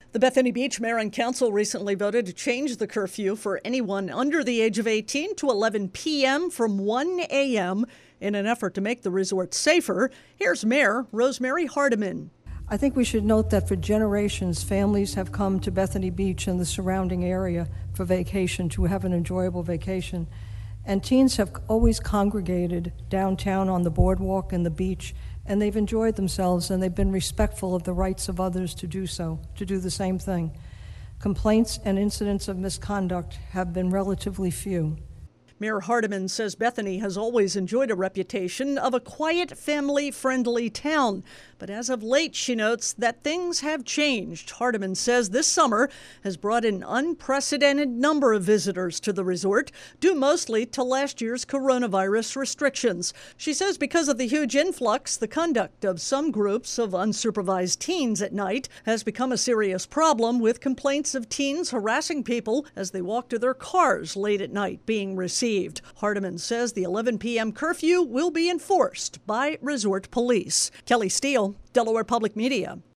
The Bethany Beach Mayor and Council recently voted to change the curfew for anyone under the age of 18 to 11 p.m. from 1 a.m. in an effort to make the resort safer. Here's Mayor Rosemary Hardiman. I think we should note that for generations, families have come to Bethany Beach and the surrounding area for vacation, to have an enjoyable vacation. And teens have always congregated downtown on the boardwalk and the beach, and they've enjoyed themselves, and they've been respectful of the rights of others to do so, to do the same thing. Complaints and incidents of misconduct have been relatively few. Mayor Hardiman says Bethany has always enjoyed a reputation of a quiet, family-friendly town. But as of late, she notes that things have changed. Hardiman says this summer has brought an unprecedented number of visitors to the resort, due mostly to last year's coronavirus restrictions. She says because of the huge influx, the conduct of some groups of unsupervised teens at night has become a serious problem, with complaints of teens harassing people as they walk to their cars late at night being received. Hardiman says the 11 p.m. curfew will be enforced by resort police. Kelly Steele, Delaware Public Media.